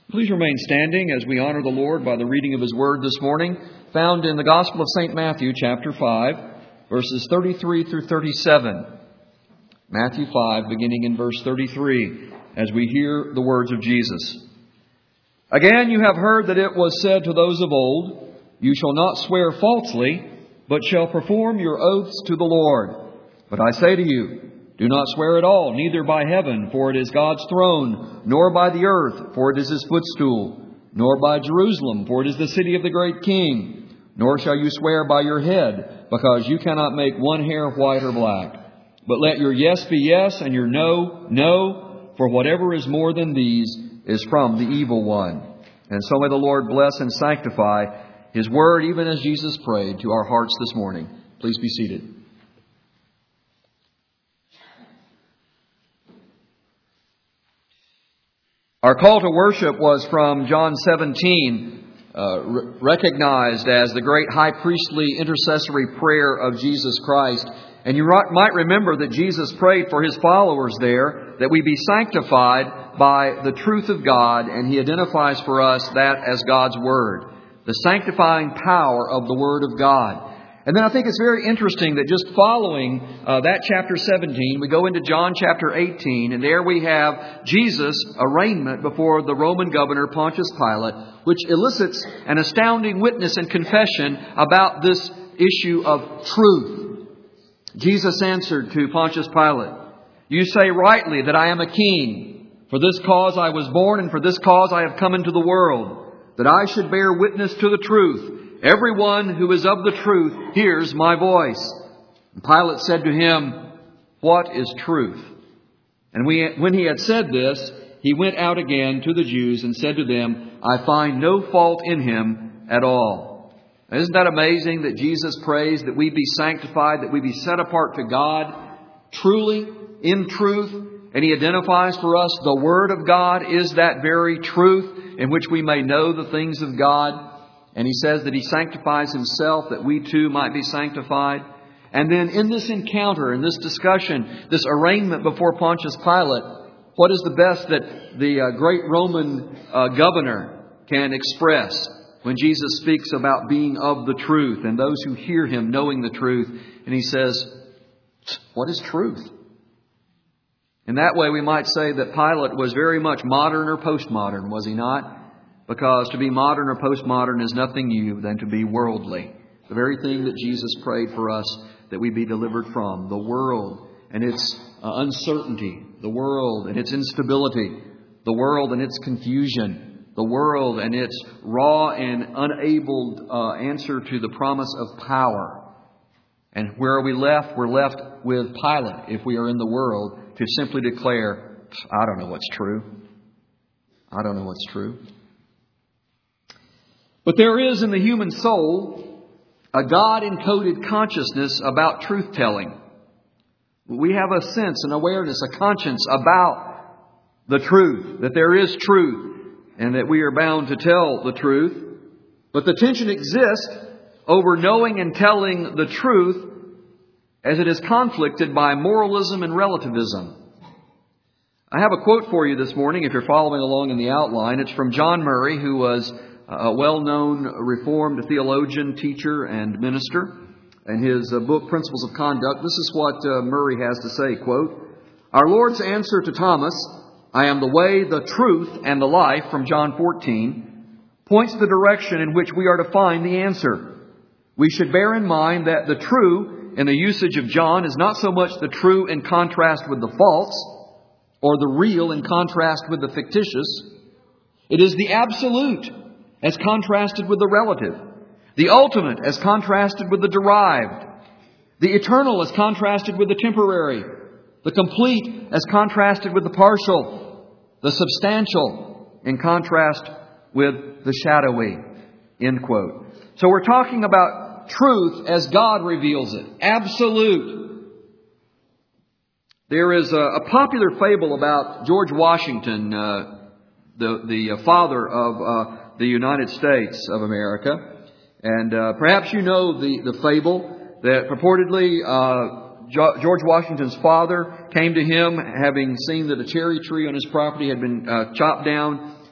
Please remain standing as we honor the Lord by the reading of His Word this morning, found in the Gospel of St. Matthew, chapter 5, verses 33 through 37. Matthew 5, beginning in verse 33, as we hear the words of Jesus. Again, you have heard that it was said to those of old, "You shall not swear falsely, but shall perform your oaths to the Lord. But I say to you, do not swear at all, neither by heaven, for it is God's throne, nor by the earth, for it is His footstool, nor by Jerusalem, for it is the city of the great King. Nor shall you swear by your head, because you cannot make one hair white or black. But let your yes be yes, and your no, no, for whatever is more than these is from the evil one." And so may the Lord bless and sanctify His Word, even as Jesus prayed, to our hearts this morning. Please be seated. Our call to worship was from John 17, recognized as the great high priestly intercessory prayer of Jesus Christ. And you might remember that Jesus prayed for His followers there that we be sanctified by the truth of God, and He identifies for us that as God's Word, the sanctifying power of the Word of God. And then I think it's very interesting that just following that chapter 17, we go into John chapter 18, and there we have Jesus' arraignment before the Roman governor Pontius Pilate, which elicits an astounding witness and confession about this issue of truth. Jesus answered to Pontius Pilate, "You say rightly that I am a king. For this cause I was born, and for this cause I have come into the world, that I should bear witness to the truth. Everyone who is of the truth hears my voice." And Pilate said to him, "What is truth?" And when he had said this, he went out again to the Jews and said to them, "I find no fault in him at all." Now, isn't that amazing that Jesus prays that we be sanctified, that we be set apart to God, truly, in truth? And He identifies for us the Word of God is that very truth in which we may know the things of God. And He says that He sanctifies Himself that we too might be sanctified. And then in this encounter, in this discussion, this arraignment before Pontius Pilate, what is the best that the great Roman governor can express when Jesus speaks about being of the truth and those who hear Him knowing the truth? And He says, "What is truth?" In that way, we might say that Pilate was very much modern or postmodern, was he not? Because to be modern or postmodern is nothing new than to be worldly. The very thing that Jesus prayed for us that we be delivered from. The world and its uncertainty. The world and its instability. The world and its confusion. The world and its raw and unable answer to the promise of power. And where are we left? We're left with Pilate, if we are in the world, to simply declare, "I don't know what's true. I don't know what's true." But there is in the human soul a God-encoded consciousness about truth-telling. We have a sense, an awareness, a conscience about the truth, that there is truth, and that we are bound to tell the truth. But the tension exists over knowing and telling the truth as it is conflicted by moralism and relativism. I have a quote for you this morning, if you're following along in the outline. It's from John Murray, who was a well-known Reformed theologian, teacher, and minister. In his book, Principles of Conduct, this is what Murray has to say, quote, "Our Lord's answer to Thomas, 'I am the way, the truth, and the life,' from John 14, points the direction in which we are to find the answer. We should bear in mind that the true in the usage of John is not so much the true in contrast with the false, or the real in contrast with the fictitious. It is the absolute as contrasted with the relative, the ultimate as contrasted with the derived, the eternal as contrasted with the temporary, the complete as contrasted with the partial, the substantial in contrast with the shadowy." End quote. So we're talking about truth as God reveals it. Absolute. There is a popular fable about George Washington, the father of the United States of America. And perhaps you know the fable that purportedly George Washington's father came to him having seen that a cherry tree on his property had been chopped down.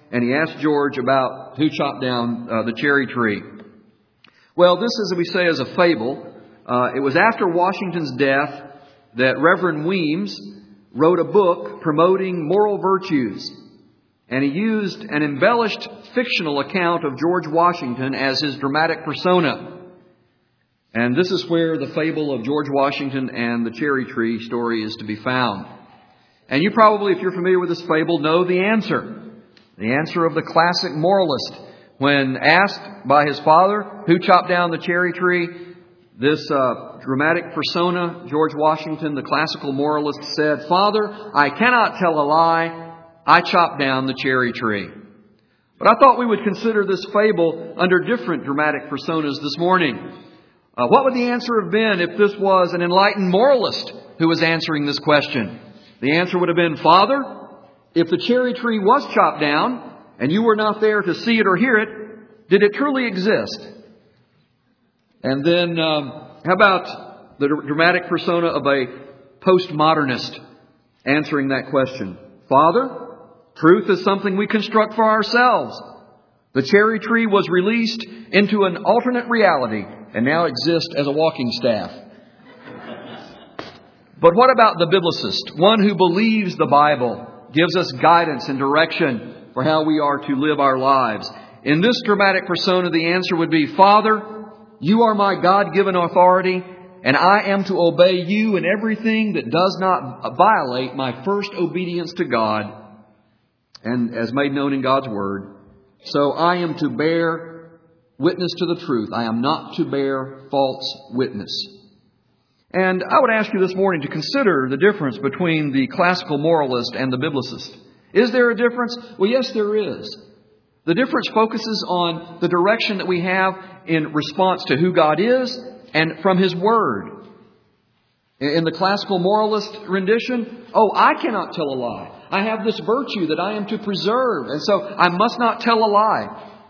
and he asked George about who chopped down the cherry tree. Well, this, as we say, is a fable. It was after Washington's death that Reverend Weems wrote a book promoting moral virtues. And he used an embellished fictional account of George Washington as his dramatic persona. And this is where the fable of George Washington and the cherry tree story is to be found. And you probably, if you're familiar with this fable, know the answer. The answer of the classic moralist. When asked by his father who chopped down the cherry tree, this dramatic persona, George Washington, the classical moralist, said, "Father, I cannot tell a lie. I chopped down the cherry tree." But I thought we would consider this fable under different dramatic personas this morning. What would the answer have been if this was an enlightened moralist who was answering this question? The answer would have been, "Father, if the cherry tree was chopped down and you were not there to see it or hear it, did it truly exist?" And then, how about the dramatic persona of a postmodernist answering that question? "Father, truth is something we construct for ourselves. The cherry tree was released into an alternate reality and now exists as a walking staff." But what about the biblicist, one who believes the Bible, gives us guidance and direction for how we are to live our lives? In this dramatic persona, the answer would be, "Father, you are my God-given authority, and I am to obey you in everything that does not violate my first obedience to God, and as made known in God's Word. So I am to bear witness to the truth. I am not to bear false witness." And I would ask you this morning to consider the difference between the classical moralist and the biblicist. Is there a difference? Well, yes, there is. The difference focuses on the direction that we have in response to who God is and from His Word. In the classical moralist rendition, I cannot tell a lie. I have this virtue that I am to preserve, and so I must not tell a lie.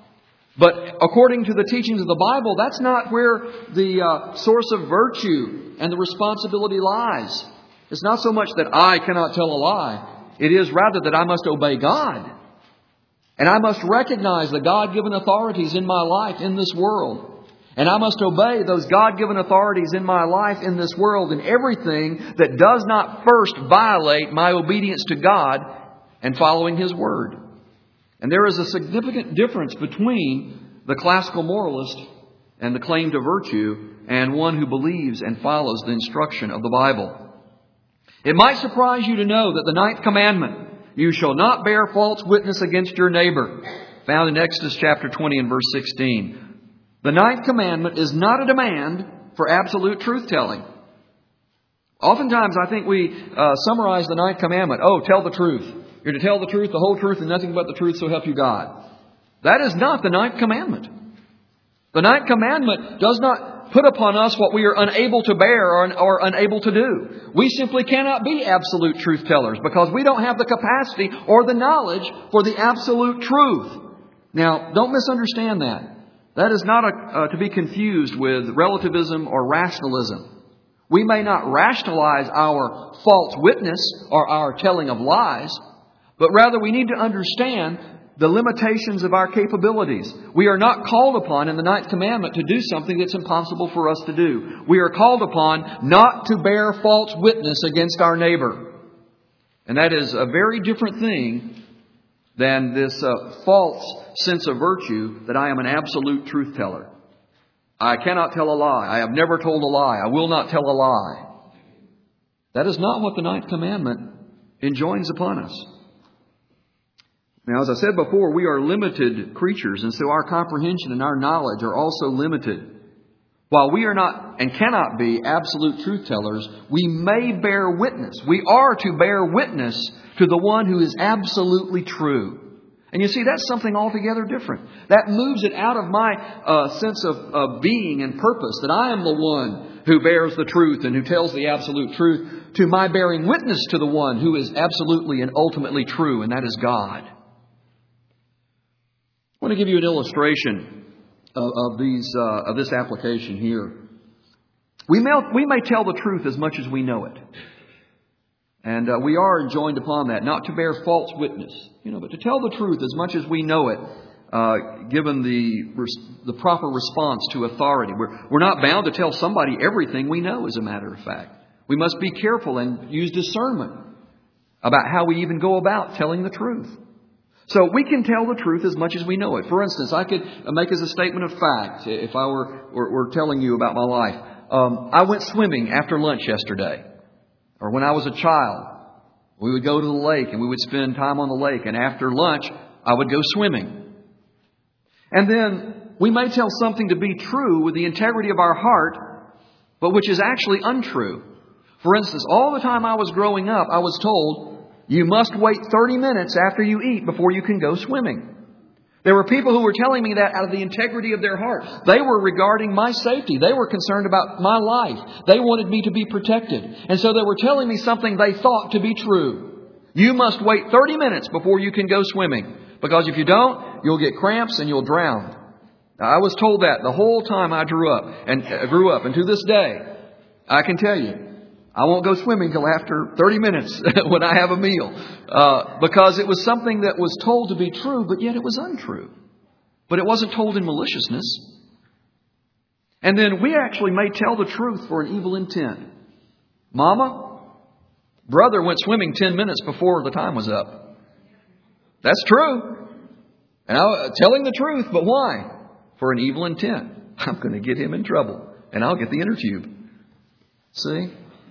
But according to the teachings of the Bible, that's not where the source of virtue and the responsibility lies. It's not so much that I cannot tell a lie. It is rather that I must obey God. And I must recognize the God-given authorities in my life in this world. And I must obey those God-given authorities in my life in this world in everything that does not first violate my obedience to God and following His Word. And there is a significant difference between the classical moralist and the claim to virtue and one who believes and follows the instruction of the Bible. It might surprise you to know that the ninth commandment, "You shall not bear false witness against your neighbor," found in Exodus chapter 20 and verse 16. The ninth commandment is not a demand for absolute truth-telling. Oftentimes I think we summarize the ninth commandment, tell the truth. You're to tell the truth, the whole truth, and nothing but the truth, so help you God. That is not the ninth commandment. The ninth commandment does not put upon us what we are unable to bear or unable to do. We simply cannot be absolute truth tellers because we don't have the capacity or the knowledge for the absolute truth. Now, don't misunderstand that. That is not to be confused with relativism or rationalism. We may not rationalize our false witness or our telling of lies, but rather we need to understand the limitations of our capabilities. We are not called upon in the ninth commandment to do something that's impossible for us to do. We are called upon not to bear false witness against our neighbor. And that is a very different thing than this false sense of virtue that I am an absolute truth teller. I cannot tell a lie. I have never told a lie. I will not tell a lie. That is not what the ninth commandment enjoins upon us. Now, as I said before, we are limited creatures, and so our comprehension and our knowledge are also limited. While we are not and cannot be absolute truth tellers, we may bear witness. We are to bear witness to the one who is absolutely true. And you see, that's something altogether different. That moves it out of my sense of being and purpose, that I am the one who bears the truth and who tells the absolute truth, to my bearing witness to the one who is absolutely and ultimately true, and that is God. I want to give you an illustration of this application here. We may tell the truth as much as we know it. And we are enjoined upon that, not to bear false witness, but to tell the truth as much as we know it, given the proper response to authority. We're not bound to tell somebody everything we know, as a matter of fact. We must be careful and use discernment about how we even go about telling the truth. So we can tell the truth as much as we know it. For instance, I could make as a statement of fact, if I were telling you about my life. I went swimming after lunch yesterday. Or when I was a child, we would go to the lake and we would spend time on the lake. And after lunch, I would go swimming. And then we may tell something to be true with the integrity of our heart, but which is actually untrue. For instance, all the time I was growing up, I was told, you must wait 30 minutes after you eat before you can go swimming. There were people who were telling me that out of the integrity of their heart. They were regarding my safety. They were concerned about my life. They wanted me to be protected. And so they were telling me something they thought to be true. You must wait 30 minutes before you can go swimming. Because if you don't, you'll get cramps and you'll drown. Now, I was told that the whole time I grew up. And to this day, I can tell you, I won't go swimming till after 30 minutes when I have a meal. Because it was something that was told to be true, but yet it was untrue. But it wasn't told in maliciousness. And then we actually may tell the truth for an evil intent. Mama, brother went swimming 10 minutes before the time was up. That's true. And I'm telling the truth, but why? For an evil intent. I'm going to get him in trouble. And I'll get the inner tube. See?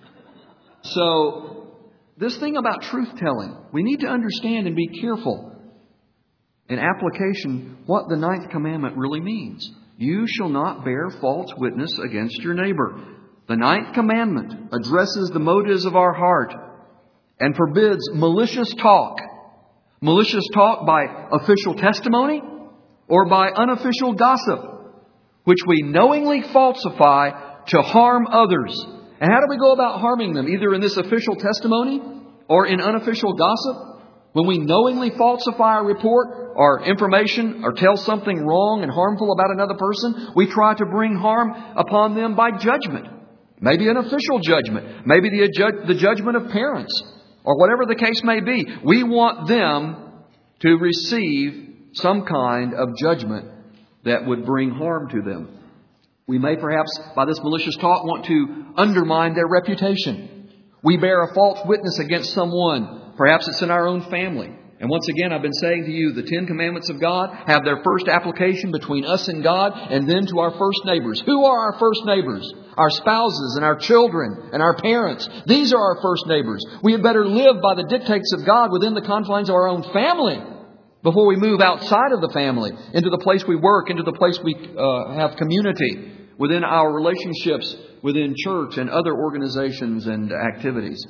So, this thing about truth-telling, we need to understand and be careful in application what the 9th commandment really means. You shall not bear false witness against your neighbor. The 9th commandment addresses the motives of our heart and forbids malicious talk. Malicious talk by official testimony or by unofficial gossip, which we knowingly falsify to harm others. And how do we go about harming them? Either in this official testimony or in unofficial gossip? When we knowingly falsify a report or information or tell something wrong and harmful about another person, we try to bring harm upon them by judgment. Maybe an official judgment. Maybe the judgment of parents. Or whatever the case may be. We want them to receive some kind of judgment that would bring harm to them. We may perhaps, by this malicious talk, want to undermine their reputation. We bear a false witness against someone. Perhaps it's in our own family. And once again, I've been saying to you, the 10 commandments of God have their first application between us and God and then to our first neighbors. Who are our first neighbors? Our spouses and our children and our parents. These are our first neighbors. We had better live by the dictates of God within the confines of our own family before we move outside of the family, into the place we work, into the place we have community, within our relationships within church and other organizations and activities.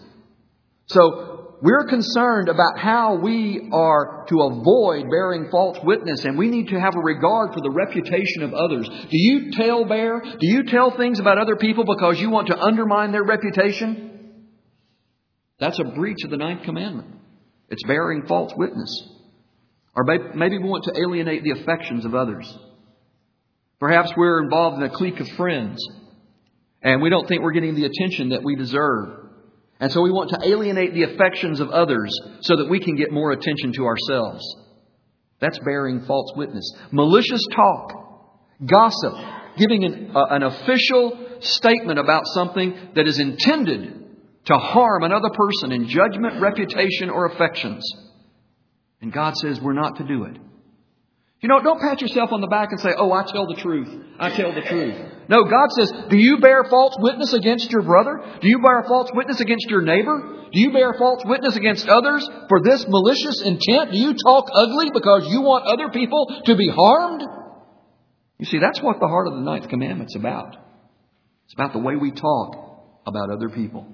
So we're concerned about how we are to avoid bearing false witness, and we need to have a regard for the reputation of others. Do you tell things about other people because you want to undermine their reputation? That's a breach of the 9th commandment. It's bearing false witness. Or maybe we want to alienate the affections of others. Perhaps we're involved in a clique of friends and we don't think we're getting the attention that we deserve. And so we want to alienate the affections of others so that we can get more attention to ourselves. That's bearing false witness. Malicious talk, gossip, giving an official statement about something that is intended to harm another person in judgment, reputation, or affections. And God says we're not to do it. Don't pat yourself on the back and say, oh, I tell the truth. I tell the truth. No, God says, do you bear false witness against your brother? Do you bear false witness against your neighbor? Do you bear false witness against others for this malicious intent? Do you talk ugly because you want other people to be harmed? You see, that's what the heart of the 9th commandment's about. It's about the way we talk about other people.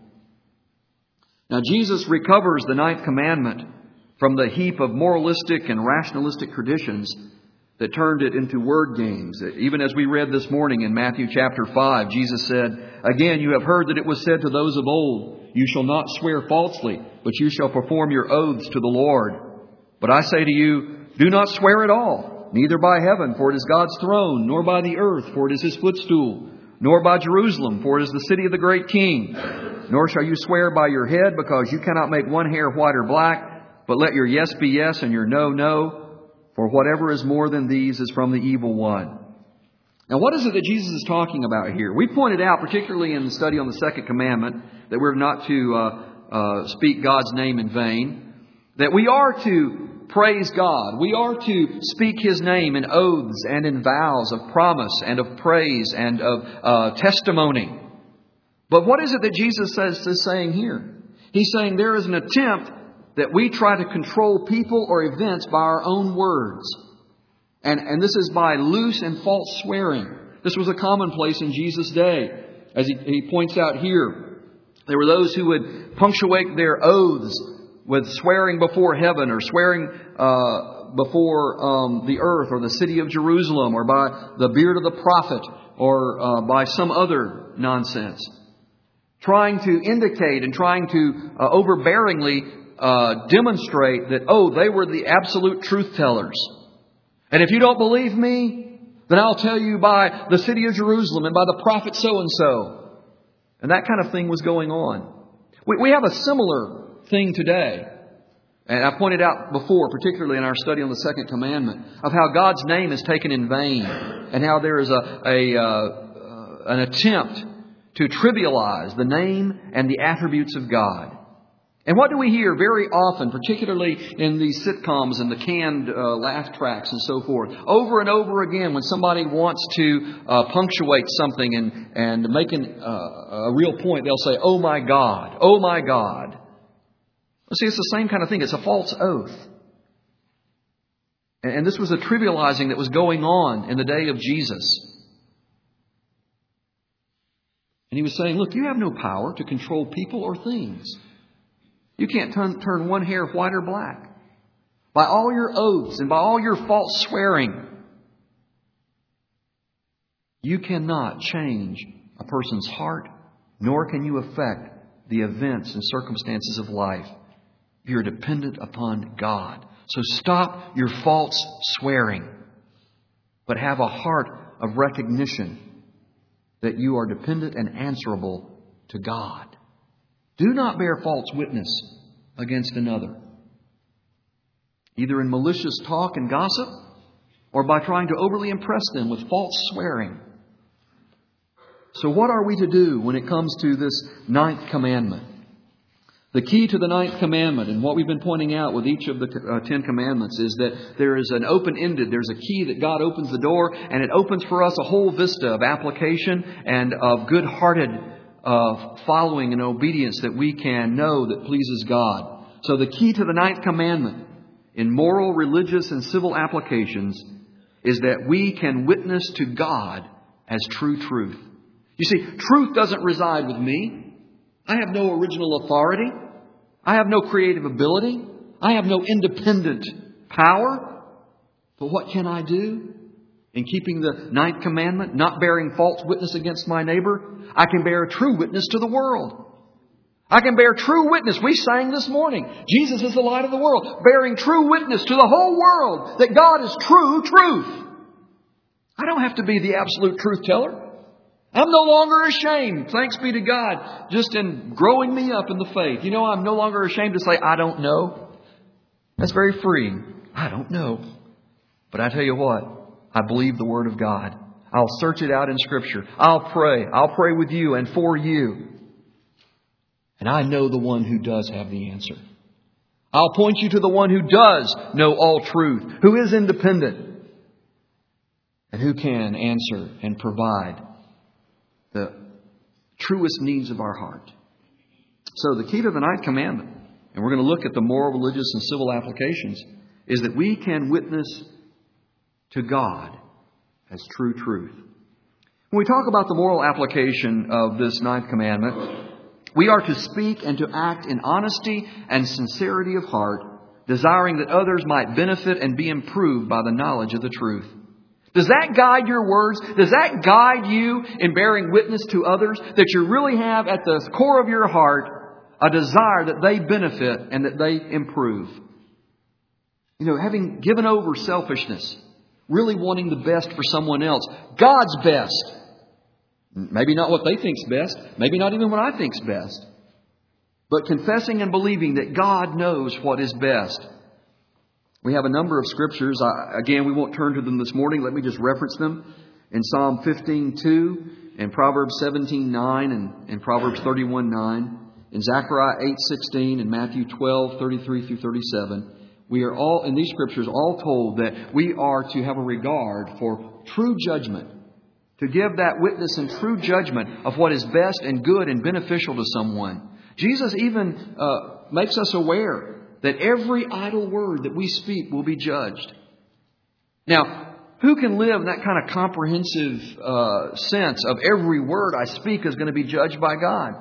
Now, Jesus recovers the 9th commandment from the heap of moralistic and rationalistic traditions that turned it into word games. Even as we read this morning in Matthew chapter 5, Jesus said, again, you have heard that it was said to those of old, you shall not swear falsely, but you shall perform your oaths to the Lord. But I say to you, do not swear at all, neither by heaven, for it is God's throne, nor by the earth, for it is His footstool, nor by Jerusalem, for it is the city of the great King. Nor shall you swear by your head, because you cannot make one hair white or black, but let your yes be yes and your no, no. For whatever is more than these is from the evil one. Now, what is it that Jesus is talking about here? We pointed out, particularly in the study on the second commandment, that we're not to speak God's name in vain, that we are to praise God. We are to speak His name in oaths and in vows of promise and of praise and of testimony. But what is it that Jesus is saying here? He's saying there is an attempt that we try to control people or events by our own words. And this is by loose and false swearing. This was a commonplace in Jesus' day. As he points out here, there were those who would punctuate their oaths with swearing before heaven or swearing before the earth or the city of Jerusalem or by the beard of the prophet or by some other nonsense. Trying to indicate and trying to overbearingly demonstrate that, they were the absolute truth tellers. And if you don't believe me, then I'll tell you by the city of Jerusalem and by the prophet so-and-so. And that kind of thing was going on. We have a similar thing today. And I pointed out before, particularly in our study on the second commandment, of how God's name is taken in vain and how there is an attempt to trivialize the name and the attributes of God. And what do we hear very often, particularly in these sitcoms and the canned laugh tracks and so forth? Over and over again, when somebody wants to punctuate something and make a real point, they'll say, "Oh my God, oh my God." Well, see, it's the same kind of thing. It's a false oath. And this was a trivializing that was going on in the day of Jesus. And he was saying, look, you have no power to control people or things. You can't turn one hair white or black. By all your oaths and by all your false swearing, you cannot change a person's heart, nor can you affect the events and circumstances of life. You're dependent upon God. So stop your false swearing, but have a heart of recognition that you are dependent and answerable to God. Do not bear false witness against another, either in malicious talk and gossip or by trying to overly impress them with false swearing. So what are we to do when it comes to this ninth commandment? The key to the ninth commandment, and what we've been pointing out with each of the 10 commandments, is that there is an open-ended, there's a key that God opens the door, and it opens for us a whole vista of application and of good-hearted following and obedience that we can know that pleases God. So the key to the ninth commandment in moral, religious, and civil applications is that we can witness to God as true truth. You see, truth doesn't reside with me. I have no original authority. I have no creative ability. I have no independent power. But what can I do? In keeping the ninth commandment, not bearing false witness against my neighbor, I can bear true witness to the world. I can bear true witness. We sang this morning, Jesus is the light of the world, bearing true witness to the whole world that God is true truth. I don't have to be the absolute truth teller. I'm no longer ashamed, thanks be to God, just in growing me up in the faith. You know, I'm no longer ashamed to say, I don't know. That's very freeing. I don't know. But I tell you what, I believe the Word of God. I'll search it out in Scripture. I'll pray. I'll pray with you and for you. And I know the one who does have the answer. I'll point you to the one who does know all truth, who is independent, and who can answer and provide the truest needs of our heart. So the key to the ninth commandment, and we're going to look at the moral, religious, and civil applications, is that we can witness to God as true truth. When we talk about the moral application of this ninth commandment, we are to speak and to act in honesty and sincerity of heart, desiring that others might benefit and be improved by the knowledge of the truth. Does that guide your words? Does that guide you in bearing witness to others? That you really have at the core of your heart a desire that they benefit and that they improve? You know, having given over selfishness, really wanting the best for someone else, God's best. Maybe not what they think's best. Maybe not even what I think's best. But confessing and believing that God knows what is best. We have a number of scriptures. Again, we won't turn to them this morning. Let me just reference them. In Psalm 15:2, in Proverbs 17:9, and in Proverbs 31:9, in Zechariah 8:16, and Matthew 12:33 through 37. We are all, in these scriptures, all told that we are to have a regard for true judgment. To give that witness and true judgment of what is best and good and beneficial to someone. Jesus even makes us aware that every idle word that we speak will be judged. Now, who can live in that kind of comprehensive sense of every word I speak is going to be judged by God?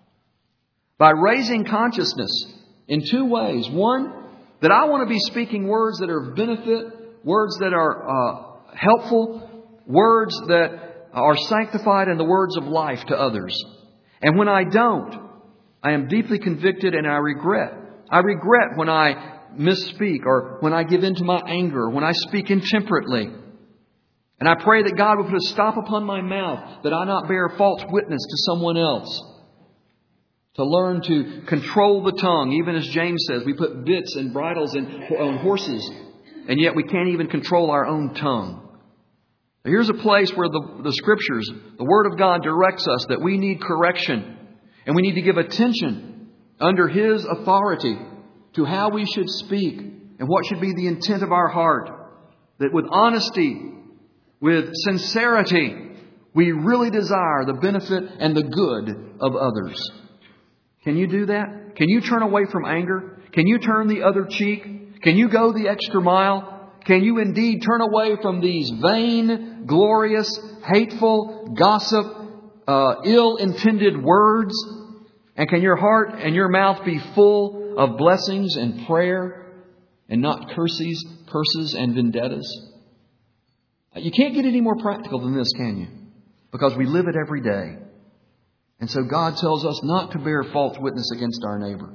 By raising consciousness in two ways. One, that I want to be speaking words that are of benefit, words that are helpful, words that are sanctified and the words of life to others. And when I don't, I am deeply convicted and I regret. I regret when I misspeak or when I give in to my anger, when I speak intemperately. And I pray that God would put a stop upon my mouth, that I not bear false witness to someone else. To learn to control the tongue. Even as James says, we put bits and bridles on horses, and yet we can't even control our own tongue. Now, here's a place where the Scriptures, the Word of God, directs us that we need correction. And we need to give attention under His authority to how we should speak and what should be the intent of our heart. That with honesty, with sincerity, we really desire the benefit and the good of others. Can you do that? Can you turn away from anger? Can you turn the other cheek? Can you go the extra mile? Can you indeed turn away from these vain, glorious, hateful, gossip, ill-intended words? And can your heart and your mouth be full of blessings and prayer and not curses and vendettas? You can't get any more practical than this, can you? Because we live it every day. And so God tells us not to bear false witness against our neighbor.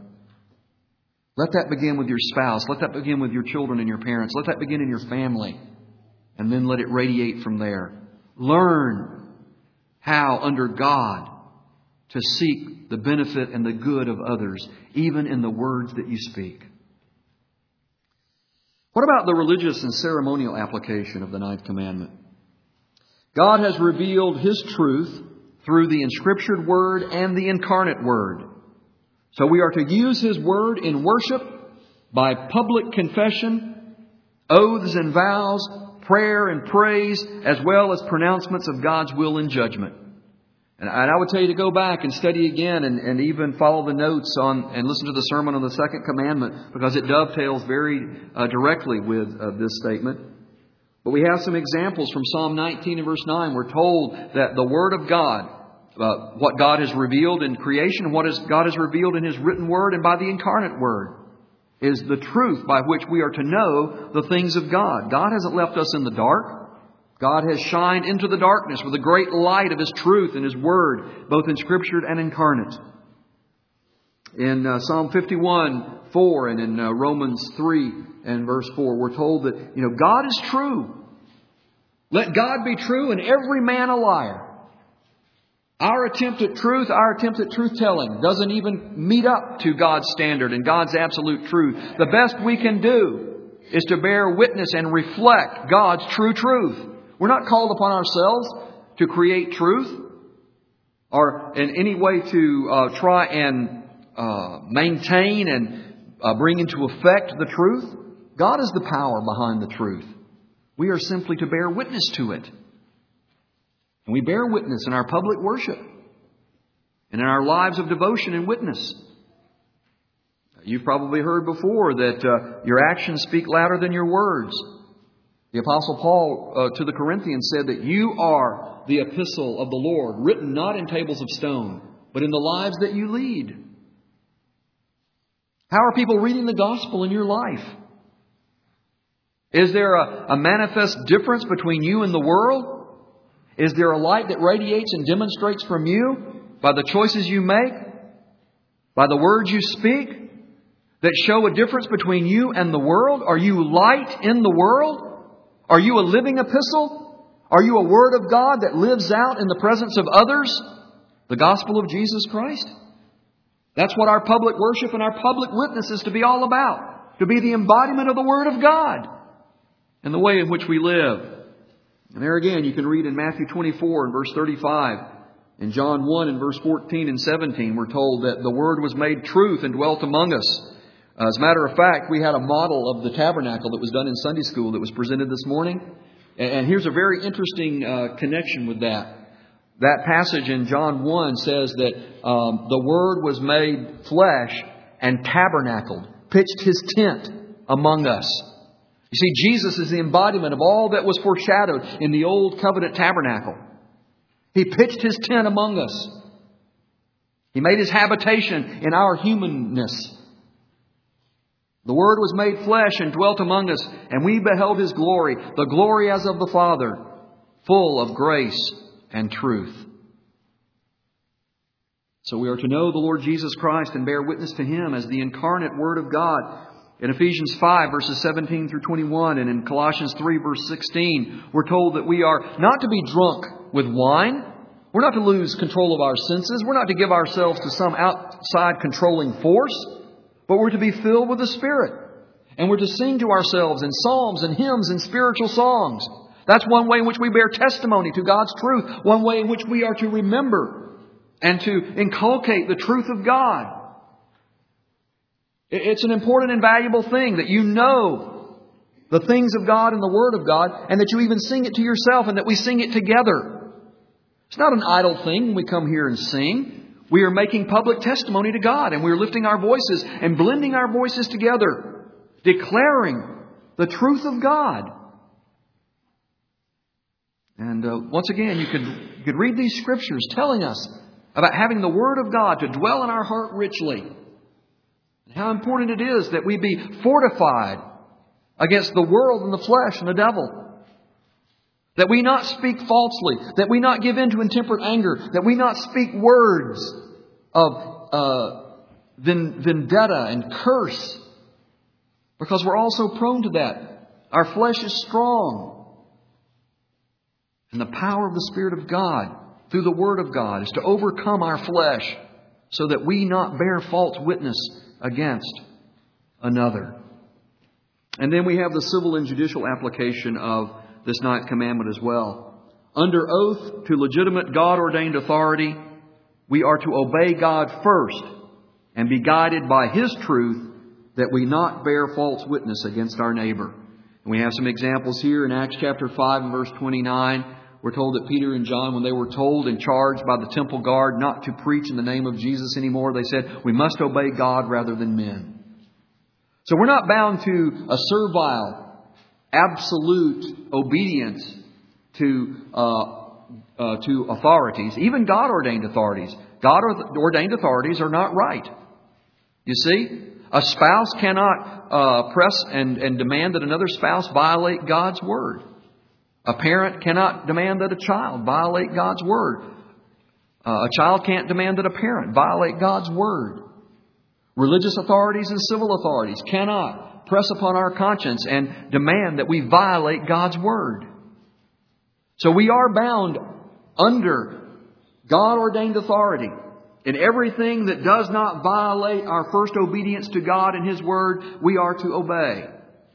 Let that begin with your spouse. Let that begin with your children and your parents. Let that begin in your family. And then let it radiate from there. Learn how, under God, to seek the benefit and the good of others, even in the words that you speak. What about the religious and ceremonial application of the ninth commandment? God has revealed His truth through the inscriptured Word and the incarnate Word. So we are to use His Word in worship by public confession, oaths and vows, prayer and praise, as well as pronouncements of God's will and judgment. And I would tell you to go back and study again and even follow the notes on and listen to the sermon on the second commandment, because it dovetails very directly with this statement. But we have some examples from Psalm 19 and verse 9. We're told that the Word of God, what God has revealed in creation, what God has revealed in His written Word and by the incarnate Word, is the truth by which we are to know the things of God. God hasn't left us in the dark. God has shined into the darkness with the great light of His truth and His Word, both inscriptured and incarnate. In Psalm 51:4 and in Romans 3 and verse 4, we're told that, God is true. Let God be true and every man a liar. Our attempt at truth, our attempt at truth-telling doesn't even meet up to God's standard and God's absolute truth. The best we can do is to bear witness and reflect God's true truth. We're not called upon ourselves to create truth or in any way to try and maintain and bring into effect the truth. God is the power behind the truth. We are simply to bear witness to it. And we bear witness in our public worship and in our lives of devotion and witness. You've probably heard before that your actions speak louder than your words. The Apostle Paul to the Corinthians said that you are the epistle of the Lord, written not in tables of stone, but in the lives that you lead. How are people reading the gospel in your life? Is there a manifest difference between you and the world? Is there a light that radiates and demonstrates from you by the choices you make, by the words you speak, that show a difference between you and the world? Are you light in the world? Are you a living epistle? Are you a Word of God that lives out in the presence of others the gospel of Jesus Christ? That's what our public worship and our public witness is to be all about. To be the embodiment of the Word of God and the way in which we live. And there again, you can read in Matthew 24 and verse 35. In John 1 and verse 14 and 17, we're told that the Word was made truth and dwelt among us. As a matter of fact, we had a model of the tabernacle that was done in Sunday school that was presented this morning. And here's a very interesting connection with that. That passage in John 1 says that the Word was made flesh and tabernacled, pitched His tent among us. You see, Jesus is the embodiment of all that was foreshadowed in the Old Covenant tabernacle. He pitched His tent among us. He made His habitation in our humanness. The Word was made flesh and dwelt among us, and we beheld His glory, the glory as of the Father, full of grace and truth. So we are to know the Lord Jesus Christ and bear witness to Him as the incarnate Word of God. In Ephesians 5 verses 17 through 21 and in Colossians 3 verse 16, we're told that we are not to be drunk with wine. We're not to lose control of our senses. We're not to give ourselves to some outside controlling force. But we're to be filled with the Spirit. And we're to sing to ourselves in psalms and hymns and spiritual songs. That's one way in which we bear testimony to God's truth. One way in which we are to remember and to inculcate the truth of God. It's an important and valuable thing that you know the things of God and the Word of God, and that you even sing it to yourself and that we sing it together. It's not an idle thing when we come here and sing. We are making public testimony to God, and we're lifting our voices and blending our voices together, declaring the truth of God. And once again, you could read these scriptures telling us about having the Word of God to dwell in our heart richly. And how important it is that we be fortified against the world and the flesh and the devil. That we not speak falsely. That we not give in to intemperate anger. That we not speak words of vendetta and curse. Because we're also prone to that. Our flesh is strong. And the power of the Spirit of God through the Word of God is to overcome our flesh so that we not bear false witness against another. And then we have the civil and judicial application of this ninth commandment as well. Under oath to legitimate God-ordained authority, we are to obey God first and be guided by His truth that we not bear false witness against our neighbor. And we have some examples here in Acts chapter 5 and verse 29. We're told that Peter and John, when they were told and charged by the temple guard not to preach in the name of Jesus anymore, they said, we must obey God rather than men. So we're not bound to a servile, absolute obedience to authorities, even God-ordained authorities. God-ordained authorities are not right. You see, a spouse cannot press and demand that another spouse violate God's word. A parent cannot demand that a child violate God's word. A child can't demand that a parent violate God's word. Religious authorities and civil authorities cannot press upon our conscience and demand that we violate God's word. So we are bound under God-ordained authority in everything that does not violate our first obedience to God and His word, we are to obey.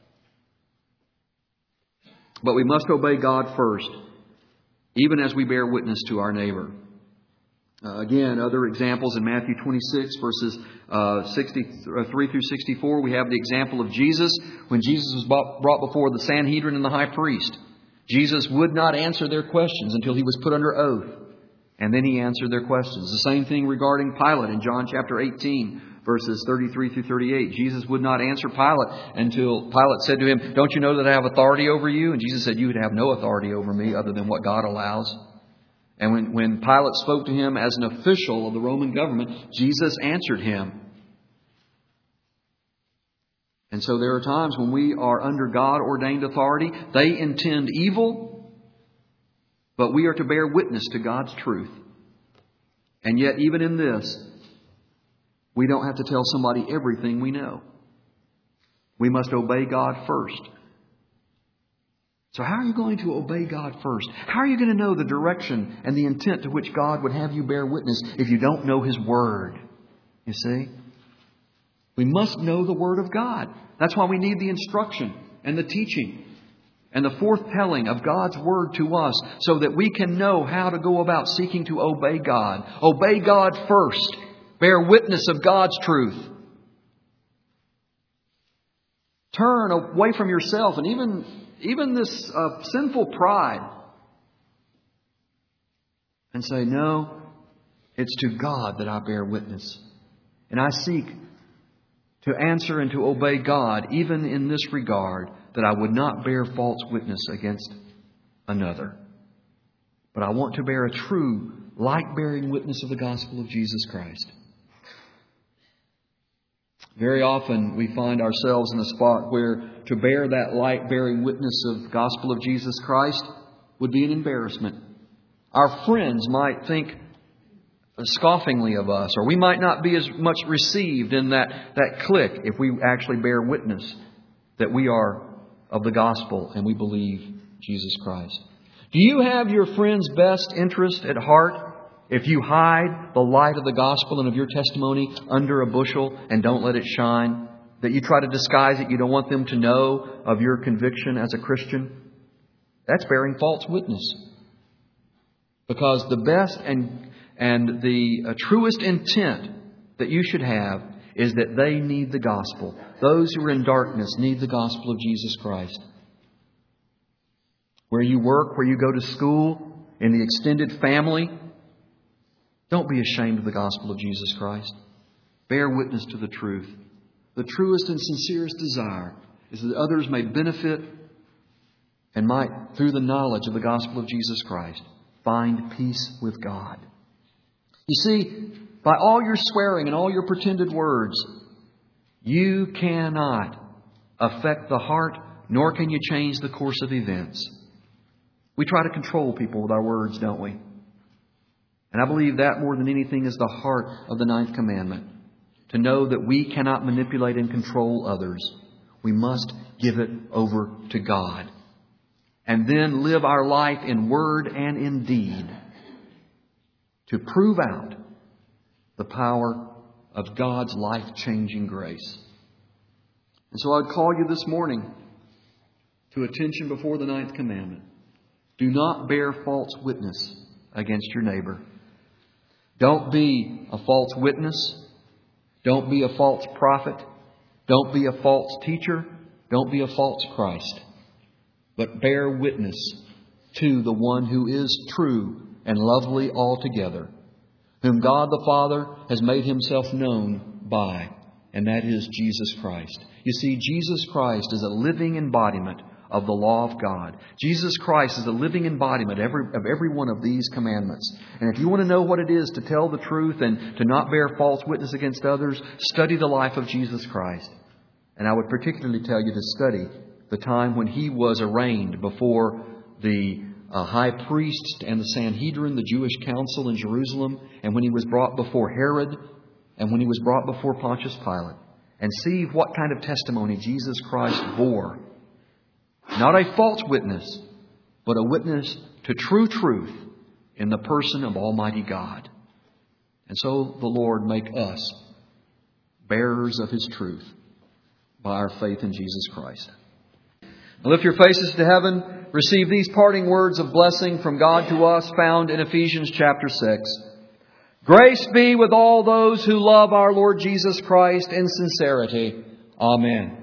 But we must obey God first, even as we bear witness to our neighbor. Again, other examples in Matthew 26, verses 63 through 64, we have the example of Jesus. When Jesus was brought before the Sanhedrin and the high priest, Jesus would not answer their questions until He was put under oath. And then He answered their questions. The same thing regarding Pilate in John chapter 18, verses 33 through 38. Jesus would not answer Pilate until Pilate said to Him, don't you know that I have authority over you? And Jesus said, you would have no authority over me other than what God allows. And when Pilate spoke to Him as an official of the Roman government, Jesus answered him. And so there are times when we are under God-ordained authority. They intend evil, but we are to bear witness to God's truth. And yet, even in this, we don't have to tell somebody everything we know. We must obey God first. So how are you going to obey God first? How are you going to know the direction and the intent to which God would have you bear witness if you don't know His Word? You see? We must know the Word of God. That's why we need the instruction and the teaching and the forthtelling of God's Word to us so that we can know how to go about seeking to obey God. Obey God first. Bear witness of God's truth. Turn away from yourself and even this sinful pride and say, no, it's to God that I bear witness. And I seek to answer and to obey God even in this regard, that I would not bear false witness against another. But I want to bear a true, like-bearing witness of the gospel of Jesus Christ. Very often we find ourselves in a spot where to bear that light-bearing witness of the gospel of Jesus Christ would be an embarrassment. Our friends might think scoffingly of us, or we might not be as much received in that clique if we actually bear witness that we are of the gospel and we believe Jesus Christ. Do you have your friend's best interest at heart if you hide the light of the gospel and of your testimony under a bushel and don't let it shine? That you try to disguise it, you don't want them to know of your conviction as a Christian? That's bearing false witness. Because the best and the truest intent that you should have is that they need the gospel. Those who are in darkness need the gospel of Jesus Christ. Where you work, where you go to school, in the extended family, don't be ashamed of the gospel of Jesus Christ. Bear witness to the truth. The truest and sincerest desire is that others may benefit and might, through the knowledge of the gospel of Jesus Christ, find peace with God. You see, by all your swearing and all your pretended words, you cannot affect the heart, nor can you change the course of events. We try to control people with our words, don't we? And I believe that more than anything is the heart of the 9th commandment. To know that we cannot manipulate and control others. We must give it over to God. And then live our life in word and in deed to prove out the power of God's life-changing grace. And so I'd call you this morning to attention before the 9th commandment. Do not bear false witness against your neighbor. Don't be a false witness. Don't be a false prophet. Don't be a false teacher. Don't be a false Christ. But bear witness to the one who is true and lovely altogether, whom God the Father has made Himself known by, and that is Jesus Christ. You see, Jesus Christ is a living embodiment of the law of God. Jesus Christ is a living embodiment of every one of these commandments. And if you want to know what it is to tell the truth and to not bear false witness against others, study the life of Jesus Christ. And I would particularly tell you to study the time when He was arraigned before the high priests and the Sanhedrin, the Jewish council in Jerusalem, and when He was brought before Herod, and when He was brought before Pontius Pilate, and see what kind of testimony Jesus Christ bore. Not a false witness, but a witness to true truth in the person of Almighty God. And so the Lord make us bearers of His truth by our faith in Jesus Christ. Now lift your faces to heaven. Receive these parting words of blessing from God to us found in Ephesians chapter 6. Grace be with all those who love our Lord Jesus Christ in sincerity. Amen.